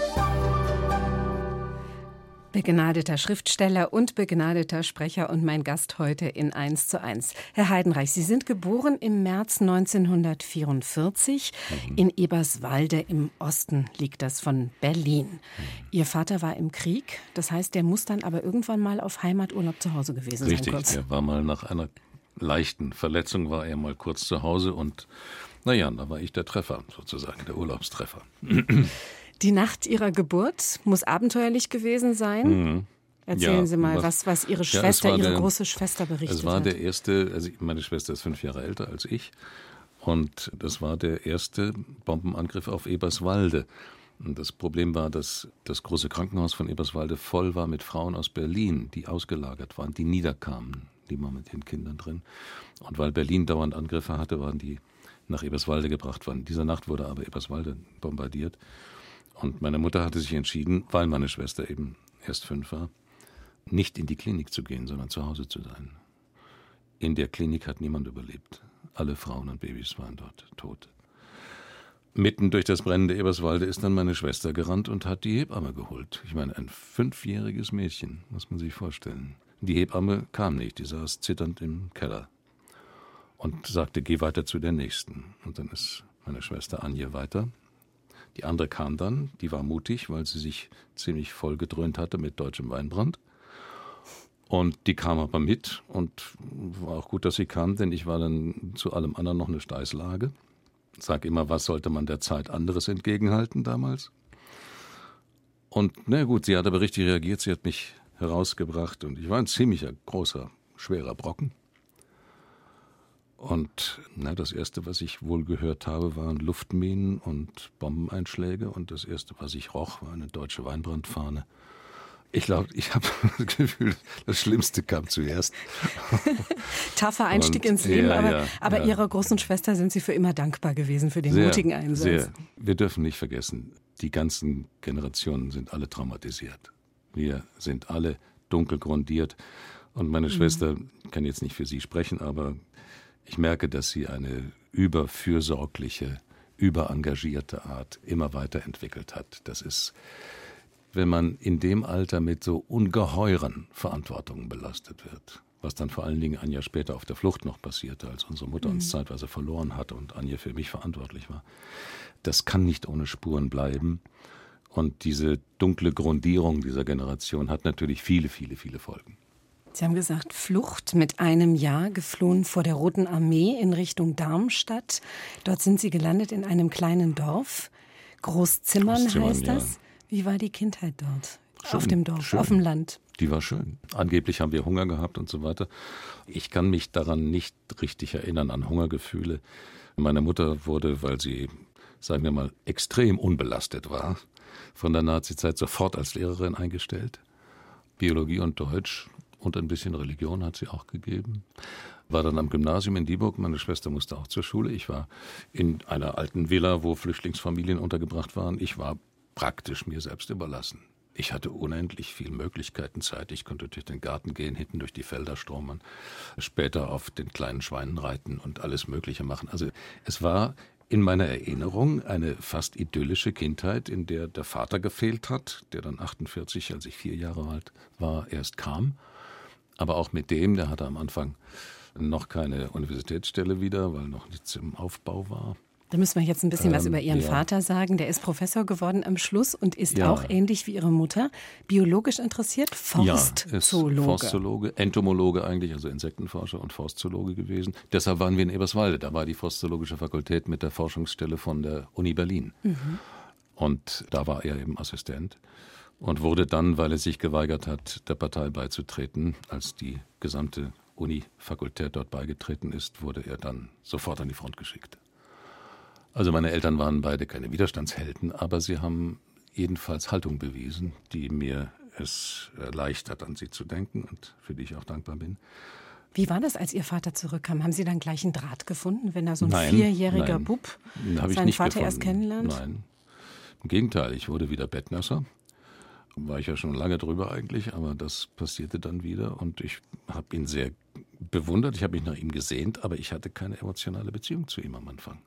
Begnadeter Schriftsteller und begnadeter Sprecher und mein Gast heute in eins zu eins. Herr Heidenreich, Sie sind geboren im März neunzehnhundertvierundvierzig. Mhm. In Eberswalde im Osten liegt das von Berlin. Mhm. Ihr Vater war im Krieg, das heißt, der muss dann aber irgendwann mal auf Heimaturlaub zu Hause gewesen Richtig, sein. Richtig, er war mal nach einer leichten Verletzung, war er mal kurz zu Hause und naja, da war ich der Treffer sozusagen, der Urlaubstreffer. Die Nacht Ihrer Geburt muss abenteuerlich gewesen sein. Mhm. Erzählen ja, Sie mal, was, was Ihre Schwester, ja, Ihre der, große Schwester berichtet hat. Es war hat. der erste, also meine Schwester ist fünf Jahre älter als ich und das war der erste Bombenangriff auf Eberswalde. Und das Problem war, dass das große Krankenhaus von Eberswalde voll war mit Frauen aus Berlin, die ausgelagert waren, die niederkamen, die waren mit den Kindern drin. Und weil Berlin dauernd Angriffe hatte, waren die nach Eberswalde gebracht worden. Dieser Nacht wurde aber Eberswalde bombardiert. Und meine Mutter hatte sich entschieden, weil meine Schwester eben erst fünf war, nicht in die Klinik zu gehen, sondern zu Hause zu sein. In der Klinik hat niemand überlebt. Alle Frauen und Babys waren dort tot. Mitten durch das brennende Eberswalde ist dann meine Schwester gerannt und hat die Hebamme geholt. Ich meine, ein fünfjähriges Mädchen, muss man sich vorstellen. Die Hebamme kam nicht, die saß zitternd im Keller und sagte, geh weiter zu der Nächsten. Und dann ist meine Schwester Anje weiter. Die andere kam dann, die war mutig, weil sie sich ziemlich voll gedröhnt hatte mit deutschem Weinbrand. Und die kam aber mit und war auch gut, dass sie kam, denn ich war dann zu allem anderen noch eine Steißlage. sage immer, was sollte man der Zeit anderes entgegenhalten damals? Und na gut, sie hat aber richtig reagiert, sie hat mich herausgebracht und ich war ein ziemlicher, großer, schwerer Brocken. Und na, das Erste, was ich wohl gehört habe, waren Luftminen und Bombeneinschläge. Und das Erste, was ich roch, war eine deutsche Weinbrandfahne. Ich glaube, ich habe das Gefühl, das Schlimmste kam zuerst. Taffer Einstieg und, ins Leben, ja, aber, ja, aber ja. Ihrer großen Schwester sind Sie für immer dankbar gewesen, für den sehr, mutigen Einsatz. Sehr. Wir dürfen nicht vergessen, die ganzen Generationen sind alle traumatisiert. Wir sind alle dunkel grundiert. Und meine mhm. Schwester, ich kann jetzt nicht für sie sprechen, aber ich merke, dass sie eine überfürsorgliche, überengagierte Art immer weiterentwickelt hat. Das ist, wenn man in dem Alter mit so ungeheuren Verantwortungen belastet wird, was dann vor allen Dingen ein Jahr später auf der Flucht noch passierte, als unsere Mutter mhm. uns zeitweise verloren hatte und Anja für mich verantwortlich war. Das kann nicht ohne Spuren bleiben. Und diese dunkle Grundierung dieser Generation hat natürlich viele, viele, viele Folgen. Sie haben gesagt, Flucht mit einem Jahr, geflohen vor der Roten Armee in Richtung Darmstadt. Dort sind Sie gelandet in einem kleinen Dorf. Großzimmern, Großzimmern heißt das. Ja. Wie war die Kindheit dort? Schön, auf dem Dorf, schön. Auf dem Land? Die war schön. Angeblich haben wir Hunger gehabt und so weiter. Ich kann mich daran nicht richtig erinnern, an Hungergefühle. Meine Mutter wurde, weil sie, sagen wir mal, extrem unbelastet war, von der Nazizeit sofort als Lehrerin eingestellt. Biologie und Deutsch und ein bisschen Religion hat sie auch gegeben. War dann am Gymnasium in Dieburg. Meine Schwester musste auch zur Schule. Ich war in einer alten Villa, wo Flüchtlingsfamilien untergebracht waren. Ich war praktisch mir selbst überlassen. Ich hatte unendlich viele Möglichkeiten, Zeit. Ich konnte durch den Garten gehen, hinten durch die Felder stromern, später auf den kleinen Schweinen reiten und alles Mögliche machen. Also es war in meiner Erinnerung eine fast idyllische Kindheit, in der der Vater gefehlt hat, der dann achtundvierzig, als ich vier Jahre alt war, erst kam. Aber auch mit dem, der hatte am Anfang noch keine Universitätsstelle wieder, weil noch nichts im Aufbau war. Da müssen wir jetzt ein bisschen ähm, was über Ihren ja. Vater sagen. Der ist Professor geworden am Schluss und ist ja. auch ähnlich wie Ihre Mutter biologisch interessiert, Forstzoologe. Ja, ist Forstzoologe, Entomologe eigentlich, also Insektenforscher und Forstzoologe gewesen. Deshalb waren wir in Eberswalde. Da war die Forstzoologische Fakultät mit der Forschungsstelle von der Uni Berlin. Mhm. Und da war er eben Assistent und wurde dann, weil er sich geweigert hat, der Partei beizutreten, als die gesamte Uni-Fakultät dort beigetreten ist, wurde er dann sofort an die Front geschickt. Also meine Eltern waren beide keine Widerstandshelden, aber sie haben jedenfalls Haltung bewiesen, die mir es erleichtert, an sie zu denken und für die ich auch dankbar bin. Wie war das, als Ihr Vater zurückkam? Haben Sie dann gleich einen Draht gefunden, wenn da so ein nein, vierjähriger nein, Bub seinen Vater gefunden. erst kennenlernt? Nein, im Gegenteil, ich wurde wieder Bettnasser. War ich ja schon lange drüber eigentlich, aber das passierte dann wieder und ich habe ihn sehr bewundert, ich habe mich nach ihm gesehnt, aber ich hatte keine emotionale Beziehung zu ihm am Anfang.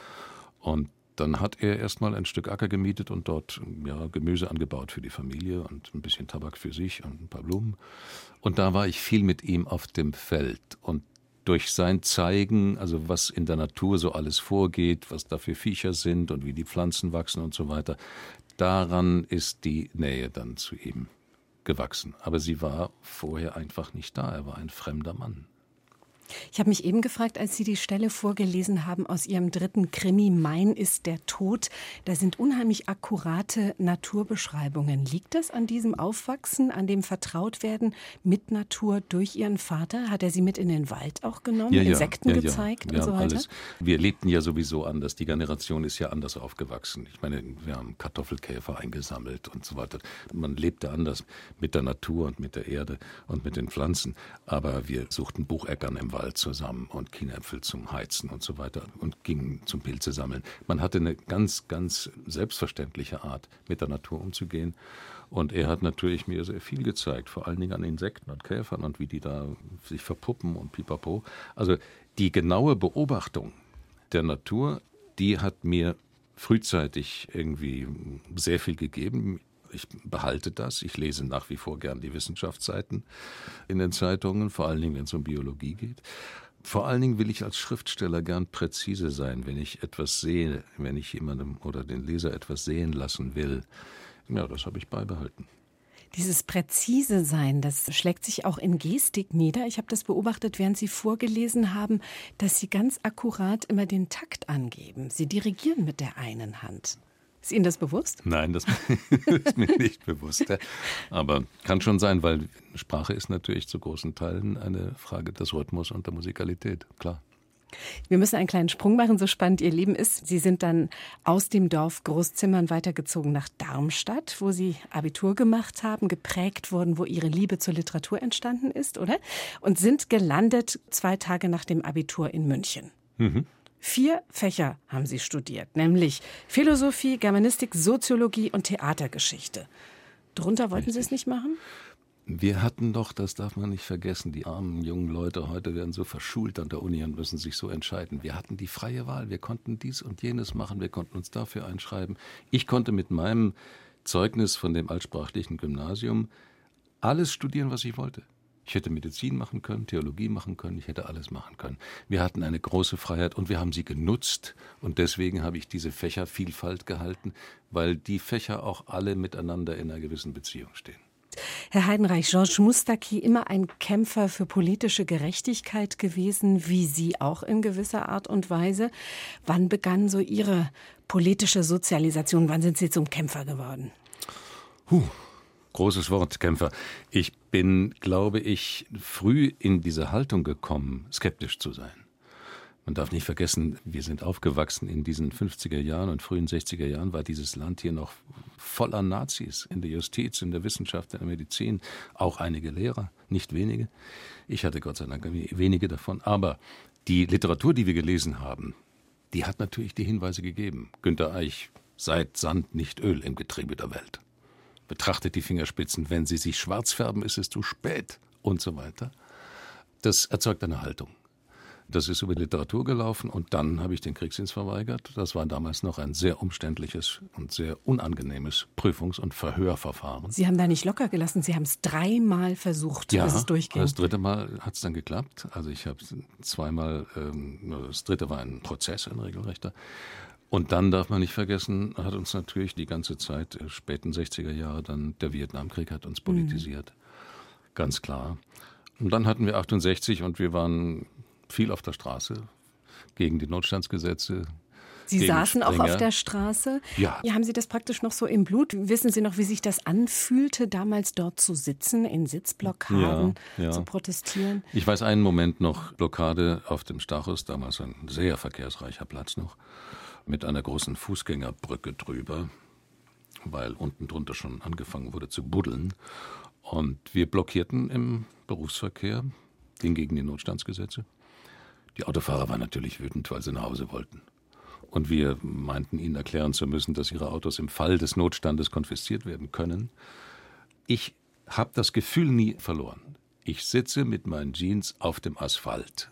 Und dann hat er erstmal ein Stück Acker gemietet und dort ja, Gemüse angebaut für die Familie und ein bisschen Tabak für sich und ein paar Blumen. Und da war ich viel mit ihm auf dem Feld. Und durch sein Zeigen, also was in der Natur so alles vorgeht, was da für Viecher sind und wie die Pflanzen wachsen und so weiter, daran ist die Nähe dann zu ihm gewachsen. Aber sie war vorher einfach nicht da. Er war ein fremder Mann. Ich habe mich eben gefragt, als Sie die Stelle vorgelesen haben aus Ihrem dritten Krimi Mein ist der Tod, da sind unheimlich akkurate Naturbeschreibungen. Liegt das an diesem Aufwachsen, an dem Vertrautwerden mit Natur durch Ihren Vater? Hat er Sie mit in den Wald auch genommen, ja, ja, Insekten ja, ja. gezeigt Wir und so weiter? Alles. Wir lebten ja sowieso anders. Die Generation ist ja anders aufgewachsen. Ich meine, wir haben Kartoffelkäfer eingesammelt und so weiter. Man lebte anders mit der Natur und mit der Erde und mit den Pflanzen. Aber wir suchten Bucheckern im Wald zusammen und Kienäpfel zum Heizen und so weiter und gingen zum Pilze sammeln. Man hatte eine ganz, ganz selbstverständliche Art, mit der Natur umzugehen. Und er hat natürlich mir sehr viel gezeigt, vor allen Dingen an Insekten und Käfern und wie die da sich verpuppen und pipapo. Also die genaue Beobachtung der Natur, die hat mir frühzeitig irgendwie sehr viel gegeben. Ich behalte das. Ich lese nach wie vor gern die Wissenschaftsseiten in den Zeitungen, vor allen Dingen, wenn es um Biologie geht. Vor allen Dingen will ich als Schriftsteller gern präzise sein, wenn ich etwas sehe, wenn ich jemandem oder den Leser etwas sehen lassen will. Ja, das habe ich beibehalten. Dieses präzise Sein, das schlägt sich auch in Gestik nieder. Ich habe das beobachtet, während Sie vorgelesen haben, dass Sie ganz akkurat immer den Takt angeben. Sie dirigieren mit der einen Hand. Ist Ihnen das bewusst? Nein, das ist mir nicht bewusst. Aber kann schon sein, weil Sprache ist natürlich zu großen Teilen eine Frage des Rhythmus und der Musikalität, klar. Wir müssen einen kleinen Sprung machen, so spannend Ihr Leben ist. Sie sind dann aus dem Dorf Großzimmern weitergezogen nach Darmstadt, wo Sie Abitur gemacht haben, geprägt wurden, wo Ihre Liebe zur Literatur entstanden ist, oder? Und sind gelandet zwei Tage nach dem Abitur in München. Mhm. Vier Fächer haben Sie studiert, nämlich Philosophie, Germanistik, Soziologie und Theatergeschichte. Drunter wollten Sie es nicht machen? Wir hatten doch, das darf man nicht vergessen, die armen jungen Leute heute werden so verschult an der Uni und müssen sich so entscheiden. Wir hatten die freie Wahl, wir konnten dies und jenes machen, wir konnten uns dafür einschreiben. Ich konnte mit meinem Zeugnis von dem altsprachlichen Gymnasium alles studieren, was ich wollte. Ich hätte Medizin machen können, Theologie machen können, ich hätte alles machen können. Wir hatten eine große Freiheit und wir haben sie genutzt. Und deswegen habe ich diese Fächervielfalt gehalten, weil die Fächer auch alle miteinander in einer gewissen Beziehung stehen. Herr Heidenreich, Georges Moustaki, immer ein Kämpfer für politische Gerechtigkeit gewesen, wie Sie auch in gewisser Art und Weise. Wann begann so Ihre politische Sozialisation? Wann sind Sie zum Kämpfer geworden? Huh. Großes Wort, Kämpfer. Ich bin, glaube ich, früh in diese Haltung gekommen, skeptisch zu sein. Man darf nicht vergessen, wir sind aufgewachsen in diesen fünfziger Jahren und frühen sechziger Jahren war dieses Land hier noch voller Nazis in der Justiz, in der Wissenschaft, in der Medizin, auch einige Lehrer, nicht wenige. Ich hatte Gott sei Dank wenige davon, aber die Literatur, die wir gelesen haben, die hat natürlich die Hinweise gegeben. Günter Eich, seid Sand, nicht Öl im Getriebe der Welt. Betrachtet die Fingerspitzen, wenn sie sich schwarz färben, ist es zu spät und so weiter. Das erzeugt eine Haltung. Das ist über Literatur gelaufen und dann habe ich den Kriegsdienst verweigert. Das war damals noch ein sehr umständliches und sehr unangenehmes Prüfungs- und Verhörverfahren. Sie haben da nicht locker gelassen, Sie haben es dreimal versucht, ja, bis es durchging. Das dritte Mal hat es dann geklappt. Also ich habe zweimal, ähm, das dritte war ein Prozess, ein regelrechter. Und dann darf man nicht vergessen, hat uns natürlich die ganze Zeit, äh, späten sechziger Jahre, dann der Vietnamkrieg hat uns politisiert. Mhm. Ganz klar. Und dann hatten wir achtundsechzig und wir waren viel auf der Straße, gegen die Notstandsgesetze. Sie saßen Springer. Auch auf der Straße. Ja. Ja. Haben Sie das praktisch noch so im Blut? Wissen Sie noch, wie sich das anfühlte, damals dort zu sitzen, in Sitzblockaden ja, ja. zu protestieren? Ich weiß einen Moment noch, Blockade auf dem Stachus, damals ein sehr verkehrsreicher Platz noch, mit einer großen Fußgängerbrücke drüber, weil unten drunter schon angefangen wurde zu buddeln. Und wir blockierten im Berufsverkehr, ging gegen die Notstandsgesetze. Die Autofahrer waren natürlich wütend, weil sie nach Hause wollten. Und wir meinten, ihnen erklären zu müssen, dass ihre Autos im Fall des Notstandes konfisziert werden können. Ich habe das Gefühl nie verloren. Ich sitze mit meinen Jeans auf dem Asphalt.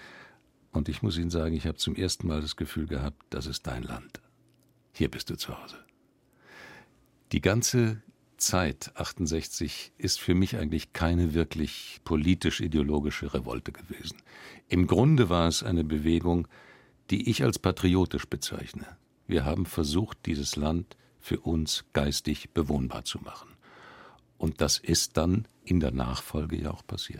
Und ich muss Ihnen sagen, ich habe zum ersten Mal das Gefühl gehabt, das ist dein Land. Hier bist du zu Hause. Die ganze Zeit, achtundsechzig, ist für mich eigentlich keine wirklich politisch-ideologische Revolte gewesen. Im Grunde war es eine Bewegung, die ich als patriotisch bezeichne. Wir haben versucht, dieses Land für uns geistig bewohnbar zu machen. Und das ist dann in der Nachfolge ja auch passiert.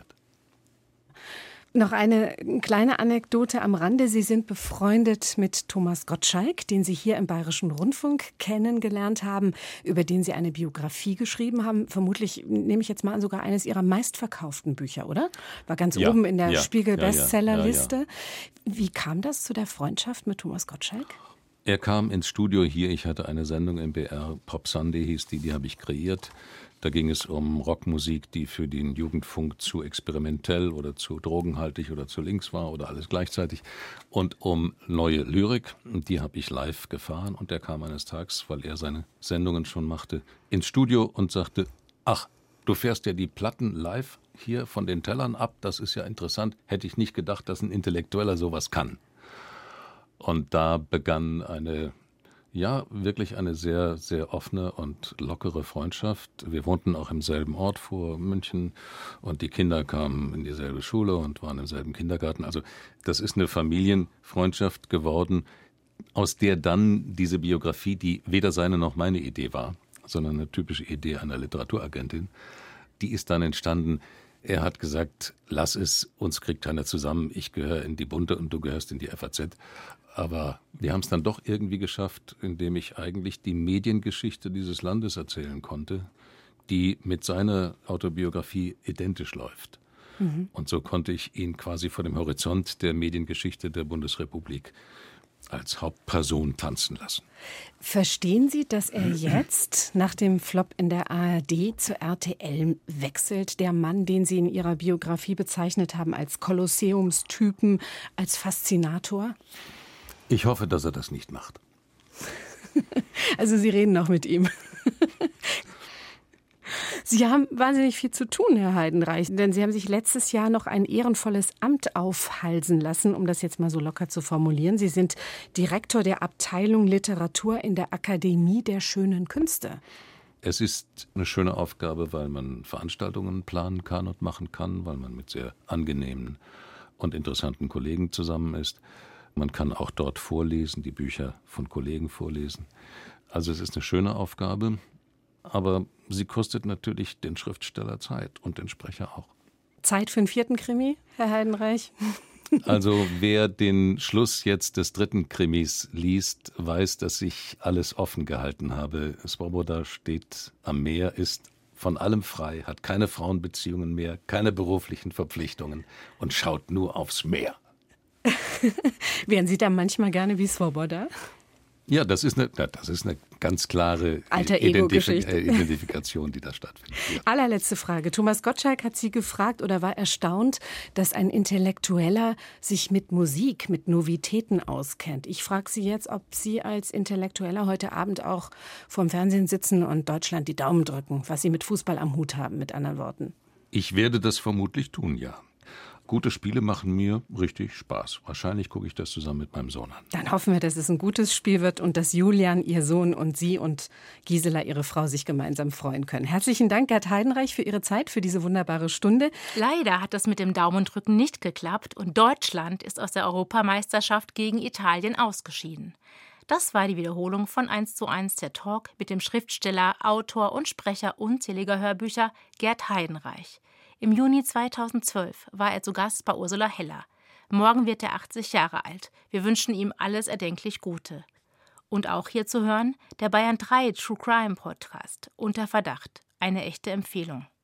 Noch eine kleine Anekdote am Rande. Sie sind befreundet mit Thomas Gottschalk, den Sie hier im Bayerischen Rundfunk kennengelernt haben, über den Sie eine Biografie geschrieben haben. Vermutlich, nehme ich jetzt mal an, sogar eines Ihrer meistverkauften Bücher, oder? War ganz ja, oben in der ja, Spiegel-Bestsellerliste. ja, ja, ja. Wie kam das zu der Freundschaft mit Thomas Gottschalk? Er kam ins Studio hier. Ich hatte eine Sendung im B R, Pop Sunday hieß die, die habe ich kreiert. Da ging es um Rockmusik, die für den Jugendfunk zu experimentell oder zu drogenhaltig oder zu links war oder alles gleichzeitig. Und um neue Lyrik, die habe ich live gefahren. Und er kam eines Tages, weil er seine Sendungen schon machte, ins Studio und sagte, ach, du fährst ja die Platten live hier von den Tellern ab. Das ist ja interessant. Hätte ich nicht gedacht, dass ein Intellektueller sowas kann. Und da begann eine... Ja, wirklich eine sehr, sehr offene und lockere Freundschaft. Wir wohnten auch im selben Ort vor München und die Kinder kamen in dieselbe Schule und waren im selben Kindergarten. Also das ist eine Familienfreundschaft geworden, aus der dann diese Biografie, die weder seine noch meine Idee war, sondern eine typische Idee einer Literaturagentin. Die ist dann entstanden. Er hat gesagt, lass es, uns kriegt keiner zusammen. Ich gehöre in die Bunte und du gehörst in die F A Z. Aber wir haben es dann doch irgendwie geschafft, indem ich eigentlich die Mediengeschichte dieses Landes erzählen konnte, die mit seiner Autobiografie identisch läuft. Mhm. Und so konnte ich ihn quasi vor dem Horizont der Mediengeschichte der Bundesrepublik als Hauptperson tanzen lassen. Verstehen Sie, dass er jetzt nach dem Flop in der A R D zu R T L wechselt? Der Mann, den Sie in Ihrer Biografie bezeichnet haben als Kolosseumstypen, als Faszinator? Ich hoffe, dass er das nicht macht. Also Sie reden noch mit ihm. Sie haben wahnsinnig viel zu tun, Herr Heidenreich, denn Sie haben sich letztes Jahr noch ein ehrenvolles Amt aufhalsen lassen, um das jetzt mal so locker zu formulieren. Sie sind Direktor der Abteilung Literatur in der Akademie der Schönen Künste. Es ist eine schöne Aufgabe, weil man Veranstaltungen planen kann und machen kann, weil man mit sehr angenehmen und interessanten Kollegen zusammen ist. Man kann auch dort vorlesen, die Bücher von Kollegen vorlesen. Also es ist eine schöne Aufgabe. Aber sie kostet natürlich den Schriftsteller Zeit und den Sprecher auch. Zeit für einen vierten Krimi, Herr Heidenreich? Also wer den Schluss jetzt des dritten Krimis liest, weiß, dass ich alles offen gehalten habe. Svoboda steht am Meer, ist von allem frei, hat keine Frauenbeziehungen mehr, keine beruflichen Verpflichtungen und schaut nur aufs Meer. Wären Sie da manchmal gerne wie Svoboda? Ja, das ist eine, das ist eine ganz klare Alter-Ego-Geschichte. Identif- Identifikation, die da stattfindet. Ja. Allerletzte Frage. Thomas Gottschalk hat Sie gefragt oder war erstaunt, dass ein Intellektueller sich mit Musik, mit Novitäten auskennt. Ich frage Sie jetzt, ob Sie als Intellektueller heute Abend auch vorm Fernsehen sitzen und Deutschland die Daumen drücken, was Sie mit Fußball am Hut haben, mit anderen Worten. Ich werde das vermutlich tun, ja. Gute Spiele machen mir richtig Spaß. Wahrscheinlich gucke ich das zusammen mit meinem Sohn an. Dann hoffen wir, dass es ein gutes Spiel wird und dass Julian, Ihr Sohn, und Sie und Gisela, Ihre Frau, sich gemeinsam freuen können. Herzlichen Dank, Gerd Heidenreich, für Ihre Zeit, für diese wunderbare Stunde. Leider hat das mit dem Daumendrücken nicht geklappt und Deutschland ist aus der Europameisterschaft gegen Italien ausgeschieden. Das war die Wiederholung von eins zu eins der Talk mit dem Schriftsteller, Autor und Sprecher unzähliger Hörbücher Gerd Heidenreich. Im Juni zweitausendzwölf war er zu Gast bei Ursula Heller. Morgen wird er achtzig Jahre alt. Wir wünschen ihm alles erdenklich Gute. Und auch hier zu hören, der Bayern drei True Crime Podcast, Unter Verdacht. Eine echte Empfehlung.